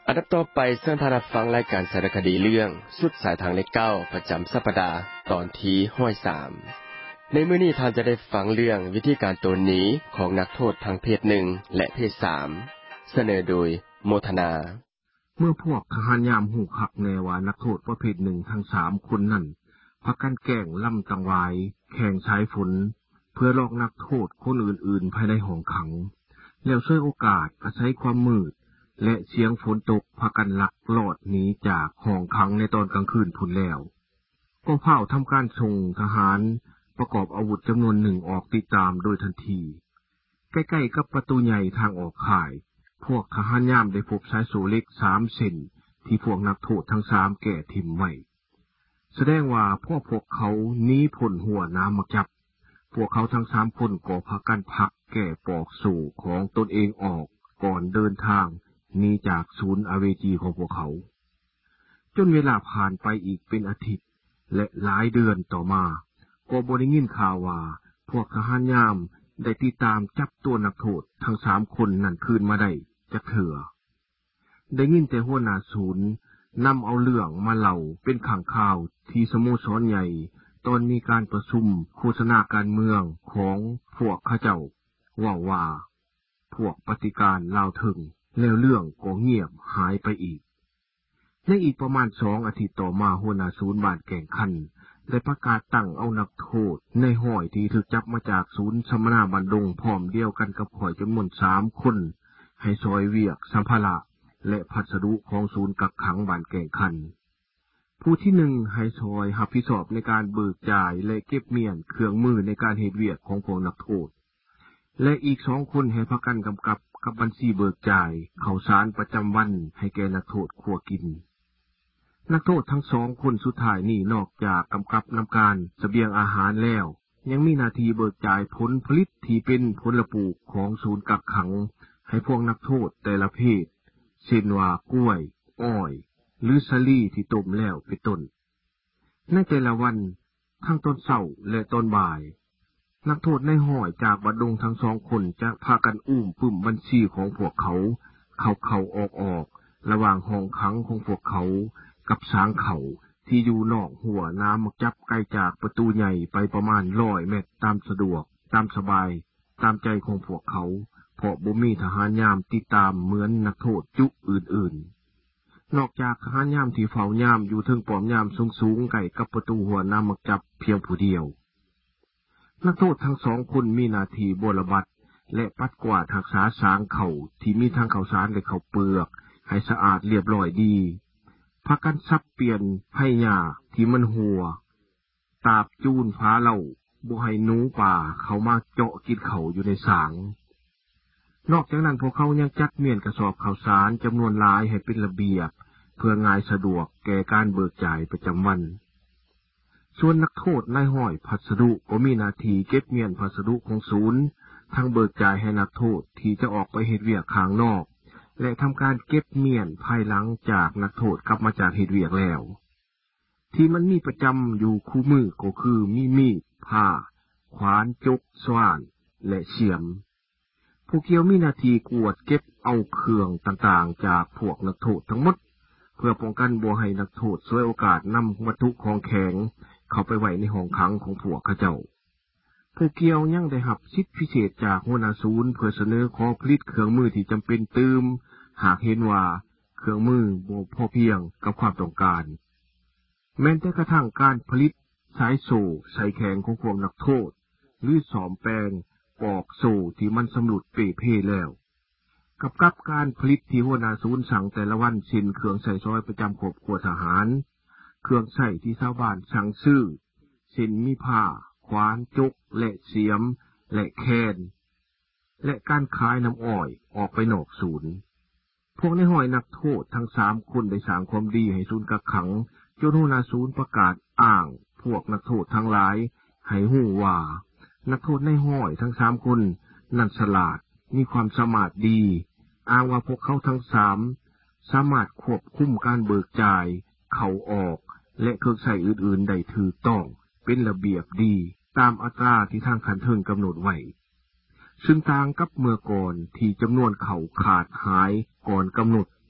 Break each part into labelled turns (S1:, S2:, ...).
S1: อันดับต่อไปเชิญท่านรับฟังรายการสารคดีเรื่องสุดสายทางเลข9ประจำสัปดาห์ตอนที่103ในมื้อนี้ท่านจะได้ฟังเรื่องวิธีการตนหนีของนักโทษทางเพศ1และเพศ3เสนอโดยโมทนา
S2: เมื่อพวกทหารยามหูคักแน่ว่านักโทษประเภท1ทั้ง3คนนั้นพากันแกล้งล่ำตังวายแข่งสายฝนเพื่อลอกนักโทษคนอื่นๆภายในห้องขังแล้วช่วยโอกาสอาศัยความมืดและเสียงฝนตกพากันลักลอดหนีจากห้องขังในตอนกลางคืนพุ่นแล้วก็เฝ้าทำการส่งทหารประกอบอาวุธจำนวนหนึ่งออกติดตามโดยทันทีใกล้ๆกับประตูใหญ่ทางออกค่ายพวกทหารยามได้พบสายโซ่เล็ก3 เส้นที่พวกนักโทษทั้ง3แก่ทิ่มไว้แสดงว่าพวกเขาหนีพ้นหัวน้ำมักจับพวกเขาทั้ง3คนก็พากันพักแก่ปอกโซ่ของตนเองออกก่อนเดินทางหนีจากศูนย์อเวจีของพวกเขาจนเวลาผ่านไปอีกเป็นอาทิตย์และหลายเดือนต่อมาก็บ่ได้ยินข่าวว่าพวกทหารยามได้ติดตามจับตัวนักโทษทั้ง3คนนั่นคืนมาได้จักเถื่อได้ยินแต่หัวหน้าศูนย์นำเอาเรื่องมาเล่าเป็นข่างข่าวที่สโมสรใหญ่ตอนมีการประชุมโฆษณาการเมืองของพวกข้าเจ้าว่าพวกปฏิการลาวถึงแล้วเรื่องก็เงียบหายไปอีกในอีกประมาณ2 อาทิตย์ต่อมาหัวหน้าศูนย์บ้านแก่งคันได้ประกาศตั้งเอานักโทษในห้อยที่ถูกจับมาจากศูนย์สมนาบันดงพร้อมเดียวกันกับข่อยจำนวน3 คนให้ซอยเวียกสัมภาระและพัสดุของศูนย์กักขังบ้านแก่งคันผู้ที่1ให้ซอยรับผิดชอบในการเบิกจ่ายและเก็บเมียนเครื่องมือในการเฮ็ดเวียกของพวกนักโทษและอีก2 คนให้พากันกำกับบัญชีเบิกจ่ายข้าวสารประจำวันให้แก่นักโทษขัวกินนักโทษทั้ง2 คนสุดท้ายนี่นอกจากกำกับนำการเสบียงอาหารแล้วยังมีหน้าที่เบิกจ่ายผลผลิตที่เป็นผลปลูกของศูนย์กักขังให้พวกนักโทษแต่ละเพศเช่นว่ากล้วยอ้อยหรือสาลี่ที่ต้มแล้วเป็นต้นในแต่ละวันทั้งตอนเช้าและตอนบ่ายนักโทษในห้อยจากบัดดงทั้ง2 คนจะพากันอุ้มปึ้มบัญชีของพวกเขาเข้าออกระหว่างห้องขังของพวกเขากับสางเขาที่อยู่นอกหัวน้ำมักจับใกล้จากประตูใหญ่ไปประมาณ100 เมตรตามสะดวกตามสบายตามใจของพวกเขาเพราะบ่มีทหารยามติดตามเหมือนนักโทษจุอื่นๆนอกจากทหารยามที่เฝ้ายามอยู่ถึงป้อมยามสูงๆใกล้กับประตูหัวน้ำมักจับเพียงผู้เดียวนักโทษทั้ง2 คนมีหน้าที่บรบัดและปัดกวาดรักษาสางเขาที่มีทั้งข้าวสารและข้าวเปลือกให้สะอาดเรียบร้อยดีพากันซับเปลี่ยนให้หญ้าที่มันหัวตาบจูนฟ้าเหล่าบ่ให้หนูป่าเข้ามาเจาะกินเขาอยู่ในสางนอกจากนั้นพวกเขายังจัดเมียนกระสอบข้าวสารจำนวนหลายให้เป็นระเบียบเพื่อง่ายสะดวกแก่การเบิกจ่ายประจำวันส่วนนักโทษนายห้อยพัสดุก็มีหน้าที่เก็บเมียนพัสดุของศูนย์ทั้งเบิกจ่ายให้นักโทษที่จะออกไปเฮ็ดเวียกข้างนอกและทำการเก็บเมียนภายหลังจากนักโทษกลับมาจากเฮ็ดเวียกแล้วที่มันมีประจำอยู่คู่มือก็คือมีดผ้าขวานจกสว่านและเสียมผู้เกี่ยวมีหน้าที่กวดเก็บเอาเครื่องต่างๆจากพวกนักโทษทั้งหมดเพื่อป้องกันบ่ให้นักโทษฉวยโอกาสนำวัตถุของแข็งเข้าไปไว้ในห้องขังของพวกเขาเจ้าผู้เกี่ยวยังได้รับสิทธิพิเศษจากหัวหน้าศูนย์เพื่อเสนอขอผลิตเครื่องมือที่จำเป็นเติมหากเห็นว่าเครื่องมือบ่พอเพียงกับความต้องการแม้แต่กระทั่งการผลิตสายโซ่ใส่แขนของพวกนักโทษหรือซ่อมแปลงปอกโซ่ที่มันสำรุดเป้แล้วกับการผลิตที่หัวหน้าศูนย์สั่งแต่ละวันเช่นเครื่องใส่ซอยประจำครอบครัวทหารเครื่องใช้ที่ชาวบ้านสั่งซื้อเช่นมีผ้าขวานจกและเสียมและแคนและการขายน้ำอ้อยออกไปนอกศูนย์พวกในห้อยนักโทษทั้ง3 คนได้สร้างความดีให้ศูนย์กักขังจนหัวหน้าศูนย์ประกาศอ้างพวกนักโทษทั้งหลายให้ฮู้ว่านักโทษในห้อยทั้ง3 คนนั้นฉลาดมีความสามารถดีอ้างว่าพวกเขาทั้ง3สามารถควบคุมการเบิกจ่ายเข้าออกและเครื่องใช้อื่นๆได้ถูกต้องเป็นระเบียบดีตามอัตราที่ทางขันเทิงกำหนดไว้ซึ่งต่างกับเมื่อก่อนที่จำนวนเขาขาดหายก่อนกำหนด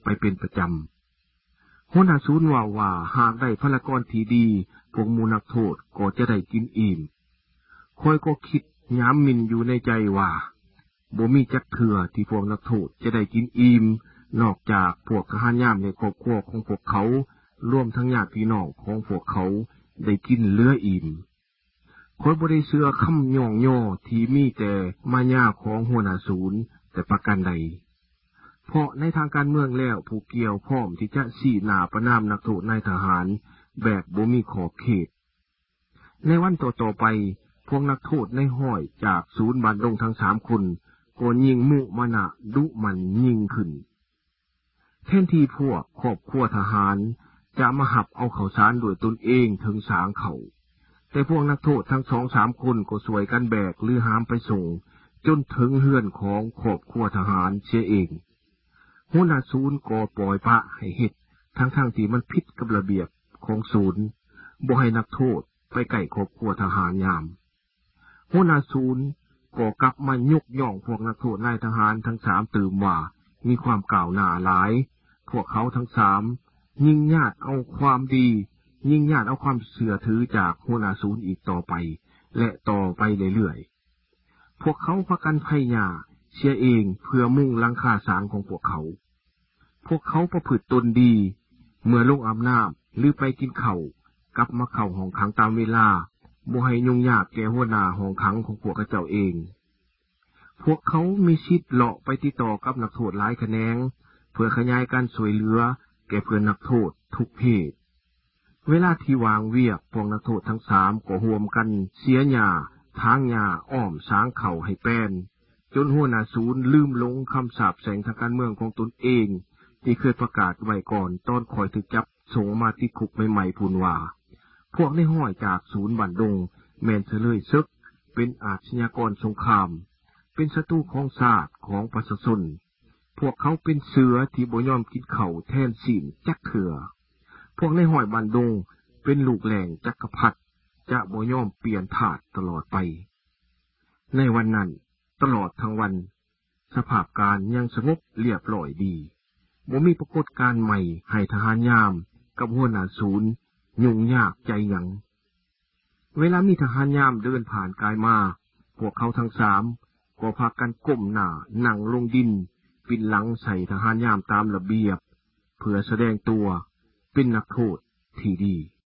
S2: ไปเป็นประจำหัวหน้าศูนย์ว่าหากได้พลากรที่ดีพวกหมู่นักโทษก็จะได้กินอิ่มคอยก็คิดย้ำมินอยู่ในใจว่าบ่มีจักเทื่อที่พวกนักโทษจะได้กินอิ่มนอกจากพวกทหารยามในครอบครัวของพวกเขารวมทั้งญาติพี่น้องของพวกเขาได้กินเหลืออิ่มคอยบ่ได้เชื่อคำย่องย่อที่มีแต่มายาของหัวหน้าศูนย์แต่ประการใดเพราะในทางการเมืองแล้วผู้เกี่ยวพร้อมที่จะชี้หน้าประณามนักโทษนายทหารแบบบ่มีขอบเขตในวันต่อไปพวกนักโทษในห้อยจากศูนย์บ้านดงทั้ง3คนก็ยิงมุมานะดุมันยิงขึ้นแทนที่พวกครอบครัวทหารจะมาหับเอาข้าวสารด้วยตนเองถึงสางเขาแต่พวกนักโทษทั้ง2-3คนก็สวยกันแบกหรือหามไปส่งจนถึงเฮือนของครอบครัวทหารเสียเองหัวหน้าศูนย์ก็ปล่อยปะให้เฮ็ดทั้งที่มันผิดกับระเบียบของศูนย์บ่ให้นักโทษไปใกล้ครอบครัวทหารยามหัวหน้าศูนย์ก็กลับมายกย่องพวกนักโทษนายทหารทั้ง3ตื่มว่ามีความก้าวหน้าหลายพวกเขาทั้ง3ยิ่งญาติเอาความดียิ่งญาติเอาความเชื่อถือจากหัวหน้าศูนย์อีกต่อไปและต่อไปเรื่อยๆพวกเขาพากันไผ่หญ้าเสียเองเพื่อมุ่งหลังคาศาลของพวกเขาประพฤติตนดีเมื่อลงอาบน้ำหรือไปกินข้าวกลับมาเข้าห้องขังตามเวลาบ่ให้ยุ่งยากแก่หัวหน้าห้องขังของพวกเจ้าเองพวกเขามีสิทธิ์เลาะไปติดต่อกับนักโทษหลายแขนงเพื่อขยายการช่วยเหลือแก่เพื่อนนักโทษทุกเพศเวลาที่วางเวียกพวกนักโทษทั้ง3ก็ร่วมกันเสียหญ้าทางหญ้าอ้อมสางเข่าให้แป้นจนหัวหน้าศูนย์ลืมลงคำสาปแช่งทางการเมืองของตนเองที่เคยประกาศไว้ก่อนตอนคอยถูกจับส่งมาติดคุกใหม่ๆพูนว่าพวกในห้อยจากศูนย์บ้านดงแม่นเฉลยซึกเป็นอาชญากรสงครามเป็นศัตรูของชาติของประชาชนพวกเขาเป็นเสือที่บ่ยอมกินข้าวแทนศีลจักเถื่อพวกในห้อยบ้านดงเป็นลูกแหล่งจักรพรรดิจะบ่ยอมเปลี่ยนทาสตลอดไปในวันนั้นตลอดทั้งวันสภาพการยังสงบเรียบร้อยดีบ่มีปรากฏการณ์ใหม่ให้ทหารยามกับหัวหน้าศูนย์ยุ่งยากใจหยังเวลามีทหารยามเดินผ่านกายมาพวกเขาทั้ง3ก็พากันก้มหน้านั่งลงดินปินหลังใส่ทหารยามตามระเบียบเพื่อแสดงตัวเป็นนักโทษที่ดี